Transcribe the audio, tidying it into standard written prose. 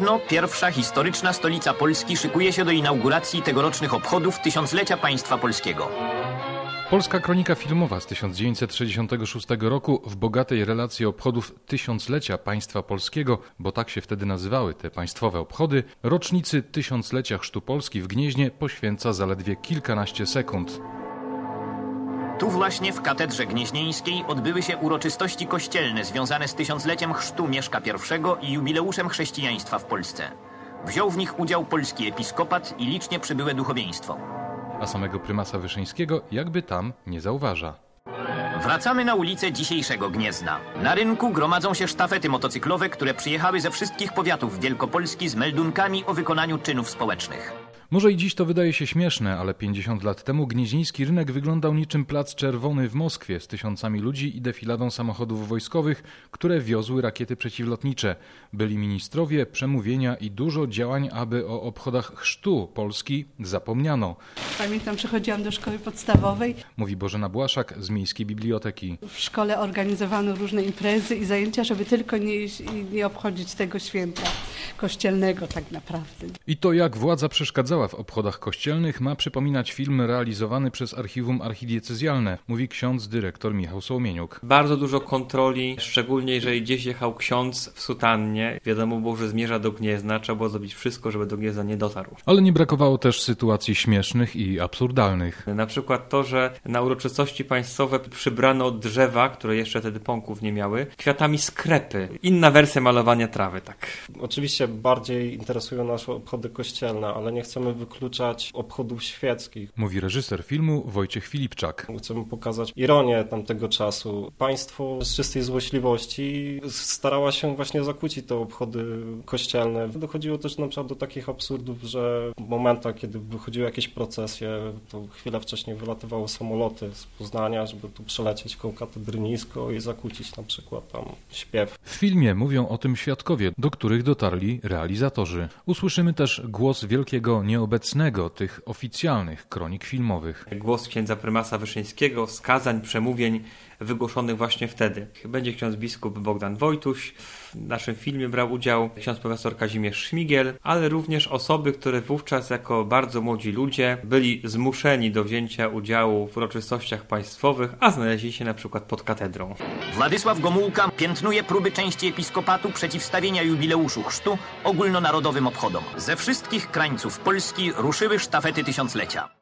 Gniezno, pierwsza historyczna stolica Polski, szykuje się do inauguracji tegorocznych obchodów tysiąclecia państwa polskiego. Polska kronika filmowa z 1966 roku w bogatej relacji obchodów tysiąclecia państwa polskiego, bo tak się wtedy nazywały te państwowe obchody, rocznicy tysiąclecia chrztu Polski w Gnieźnie poświęca zaledwie kilkanaście sekund. Tu właśnie w katedrze gnieźnieńskiej odbyły się uroczystości kościelne związane z tysiącleciem chrztu Mieszka I i jubileuszem chrześcijaństwa w Polsce. Wziął w nich udział polski episkopat i licznie przybyłe duchowieństwo. A samego prymasa Wyszyńskiego jakby tam nie zauważa. Wracamy na ulicę dzisiejszego Gniezna. Na rynku gromadzą się sztafety motocyklowe, które przyjechały ze wszystkich powiatów Wielkopolski z meldunkami o wykonaniu czynów społecznych. Może i dziś to wydaje się śmieszne, ale 50 lat temu gnieźnieński rynek wyglądał niczym Plac Czerwony w Moskwie z tysiącami ludzi i defiladą samochodów wojskowych, które wiozły rakiety przeciwlotnicze. Byli ministrowie, przemówienia i dużo działań, aby o obchodach chrztu Polski zapomniano. Pamiętam, przychodziłam do szkoły podstawowej. Mówi Bożena Błaszak z Miejskiej Biblioteki. W szkole organizowano różne imprezy i zajęcia, żeby tylko nie obchodzić tego święta kościelnego tak naprawdę. I to jak władza przeszkadzała w obchodach kościelnych ma przypominać film realizowany przez Archiwum Archidiecezjalne, mówi ksiądz dyrektor Michał Sołomieniuk. Bardzo dużo kontroli, szczególnie jeżeli gdzieś jechał ksiądz w sutannie. Wiadomo było, że zmierza do Gniezna, trzeba było zrobić wszystko, żeby do Gniezna nie dotarł. Ale nie brakowało też sytuacji śmiesznych i absurdalnych. Na przykład to, że na uroczystości państwowe przybrano drzewa, które jeszcze wtedy pąków nie miały, kwiatami skrepy. Inna wersja malowania trawy, tak. Oczywiście bardziej interesują nas obchody kościelne, ale nie chcemy wykluczać obchodów świeckich. Mówi reżyser filmu Wojciech Filipczak. Chcemy pokazać ironię tamtego czasu. Państwo z czystej złośliwości starała się właśnie zakłócić te obchody kościelne. Dochodziło też na przykład do takich absurdów, że w momentach, kiedy wychodziły jakieś procesje, to chwilę wcześniej wylatywały samoloty z Poznania, żeby tu przelecieć koło katedry nisko i zakłócić na przykład tam śpiew. W filmie mówią o tym świadkowie, do których dotarli realizatorzy. Usłyszymy też głos wielkiego nieobecnego tych oficjalnych kronik filmowych. Głos księdza prymasa Wyszyńskiego, wskazań, przemówień wygłoszonych właśnie wtedy. Będzie ksiądz biskup Bogdan Wojtuś. W naszym filmie brał udział ksiądz profesor Kazimierz Szmigiel, ale również osoby, które wówczas jako bardzo młodzi ludzie byli zmuszeni do wzięcia udziału w uroczystościach państwowych, a znaleźli się na przykład pod katedrą. Władysław Gomułka piętnuje próby części episkopatu przeciwstawienia jubileuszu chrztu ogólnonarodowym obchodom. Ze wszystkich krańców Polski ruszyły sztafety tysiąclecia.